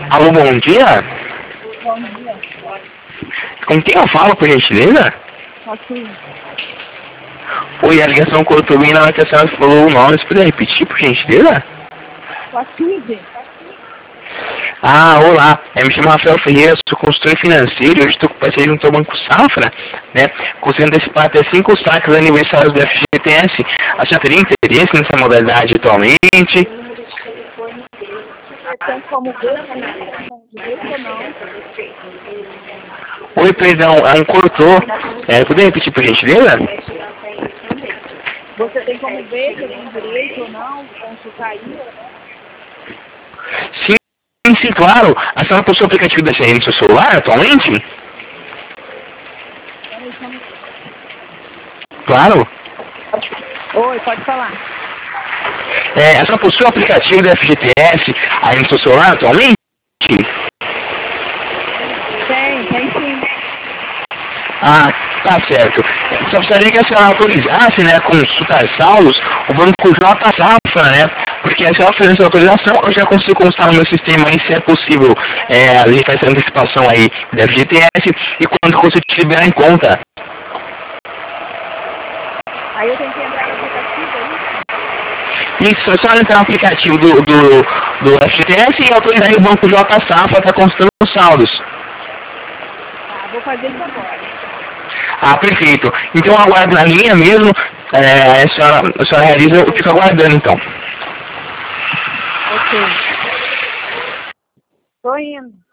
Alô, bom dia. Bom dia. Com quem eu falo, por gentileza? Aqui. Oi, a ligação cortou bem na hora que a senhora falou o nome. Você poderia repetir, por gentileza? Aqui. Ah, olá. Eu me chamo Rafael Ferreira, sou consultor financeiro. Hoje estou com parceria junto ao Banco Safra, né? Conseguindo antecipar até 5 saques aniversários do FGTS. A senhora teria interesse nessa modalidade atualmente? Você tem como ver se eu tenho direito ou não? Oi, perdão, cortou. Poderia repetir, por gentileza? Você tem como ver se eu tenho direito ou não? Consultar isso? Sim, claro. A senhora possui o aplicativo da CN no seu celular atualmente? Peraí, só um minuto. Claro. Oi, pode falar. A senhora possui o aplicativo do FGTS aí no seu celular atualmente? Tem sim. Ah, tá certo. Só precisaria que a senhora autorizasse, né, consultar saldos, o Banco J Safra, né? Porque a senhora fazendo essa autorização, eu já consigo constar no meu sistema aí se é possível a gente faz essa antecipação aí da FGTS e quando que você te liberar em conta. Aí eu tenho que entrar no aplicativo, é isso? Isso, é só entrar no aplicativo do FGTS e autorizar aí o Banco J Safra para constando os saldos. Tá, vou fazer isso agora. Ah, perfeito. Então eu aguardo na linha mesmo, a senhora realiza, eu fico aguardando então. Ok. Tô indo.